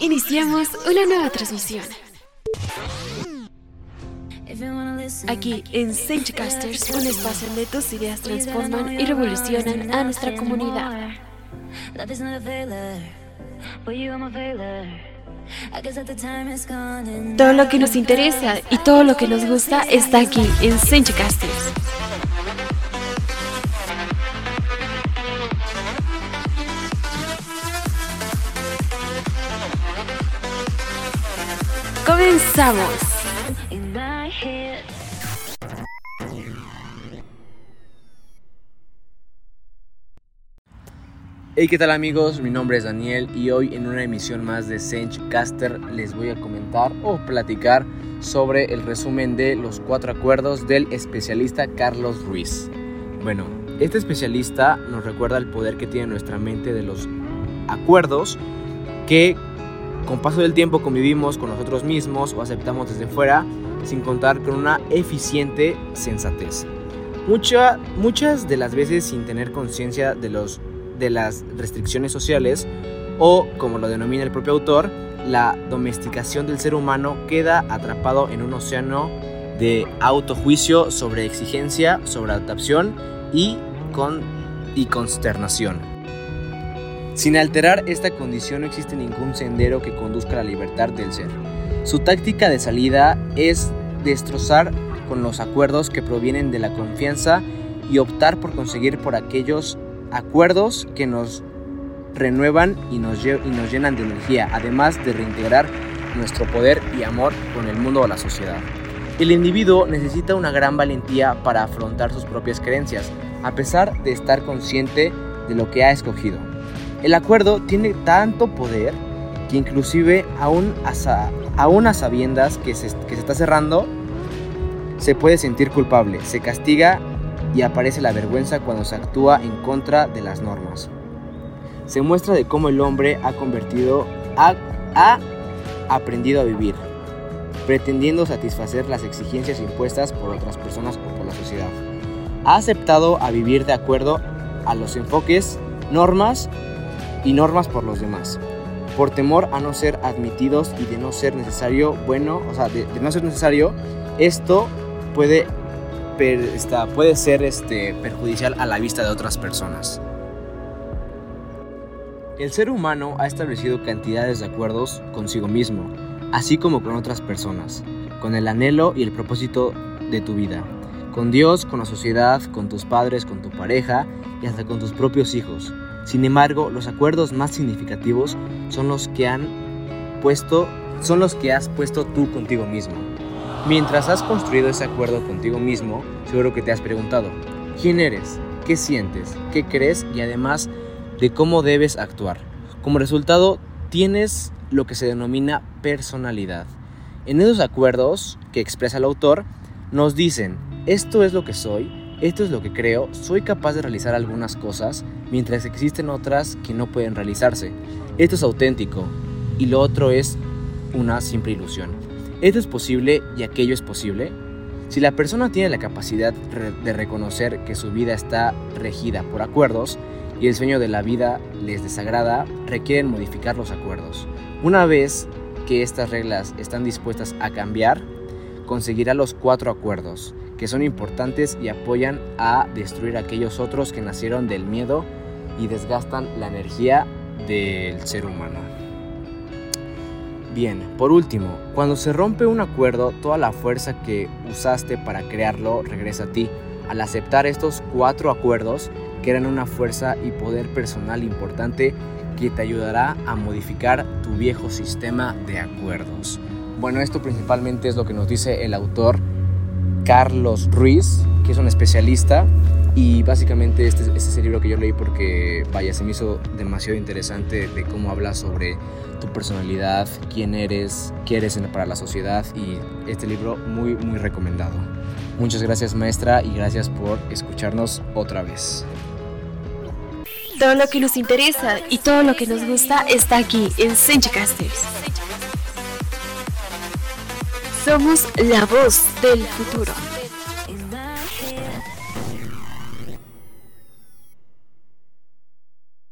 Iniciamos una nueva transmisión. Aquí en Senchcasters, un espacio donde tus ideas transforman y revolucionan a nuestra comunidad. Todo lo que nos interesa y todo lo que nos gusta está aquí en Senchcasters. ¡Comenzamos! Hey, ¿qué tal amigos? Mi nombre es Daniel y hoy en una emisión más de Senchcaster les voy a comentar o platicar sobre el resumen de los 4 acuerdos del especialista Carlos Ruiz. Bueno, este especialista nos recuerda el poder que tiene nuestra mente de los acuerdos que con paso del tiempo convivimos con nosotros mismos o aceptamos desde fuera sin contar con una eficiente sensatez. Muchas de las veces sin tener conciencia de las restricciones sociales o, como lo denomina el propio autor, la domesticación del ser humano queda atrapado en un océano de autojuicio, sobre exigencia, sobre adaptación y consternación. Sin alterar esta condición no existe ningún sendero que conduzca a la libertad del ser. Su táctica de salida es destrozar con los acuerdos que provienen de la confianza y optar por conseguir por aquellos acuerdos que nos renuevan y nos llenan de energía, además de reintegrar nuestro poder y amor con el mundo o la sociedad. El individuo necesita una gran valentía para afrontar sus propias creencias, a pesar de estar consciente de lo que ha escogido. El acuerdo tiene tanto poder que inclusive aún a sabiendas que se está cerrando, se puede sentir culpable, se castiga y aparece la vergüenza cuando se actúa en contra de las normas. Se muestra de cómo el hombre ha aprendido a vivir, pretendiendo satisfacer las exigencias impuestas por otras personas o por la sociedad. Ha aceptado a vivir de acuerdo a los enfoques, normas por los demás, por temor a no ser admitidos y de no ser necesario, de no ser necesario, esto puede ser perjudicial a la vista de otras personas. El ser humano ha establecido cantidades de acuerdos consigo mismo, así como con otras personas, con el anhelo y el propósito de tu vida, con Dios, con la sociedad, con tus padres, con tu pareja y hasta con tus propios hijos. Sin embargo, los acuerdos más significativos son los que has puesto tú contigo mismo. Mientras has construido ese acuerdo contigo mismo, seguro que te has preguntado ¿quién eres? ¿Qué sientes? ¿Qué crees? Y además de cómo debes actuar. Como resultado, tienes lo que se denomina personalidad. En esos acuerdos que expresa el autor, nos dicen esto es lo que soy, esto es lo que creo, soy capaz de realizar algunas cosas, mientras existen otras que no pueden realizarse. Esto es auténtico y lo otro es una simple ilusión. Esto es posible y aquello es posible. Si la persona tiene la capacidad de reconocer que su vida está regida por acuerdos y el sueño de la vida les desagrada, requieren modificar los acuerdos. Una vez que estas reglas están dispuestas a cambiar, conseguirá los 4 acuerdos, que son importantes y apoyan a destruir aquellos otros que nacieron del miedo y desgastan la energía del ser humano. Bien, por último, cuando se rompe un acuerdo, toda la fuerza que usaste para crearlo regresa a ti. Al aceptar estos 4 acuerdos, crean una fuerza y poder personal importante que te ayudará a modificar tu viejo sistema de acuerdos. Bueno, esto principalmente es lo que nos dice el autor Carlos Ruiz, que es un especialista, y básicamente este es el libro que yo leí porque, se me hizo demasiado interesante de cómo habla sobre tu personalidad, quién eres, qué eres para la sociedad, y este libro muy, muy recomendado. Muchas gracias, maestra, y gracias por escucharnos otra vez. Todo lo que nos interesa y todo lo que nos gusta está aquí en Senchcasters. Somos la voz del futuro.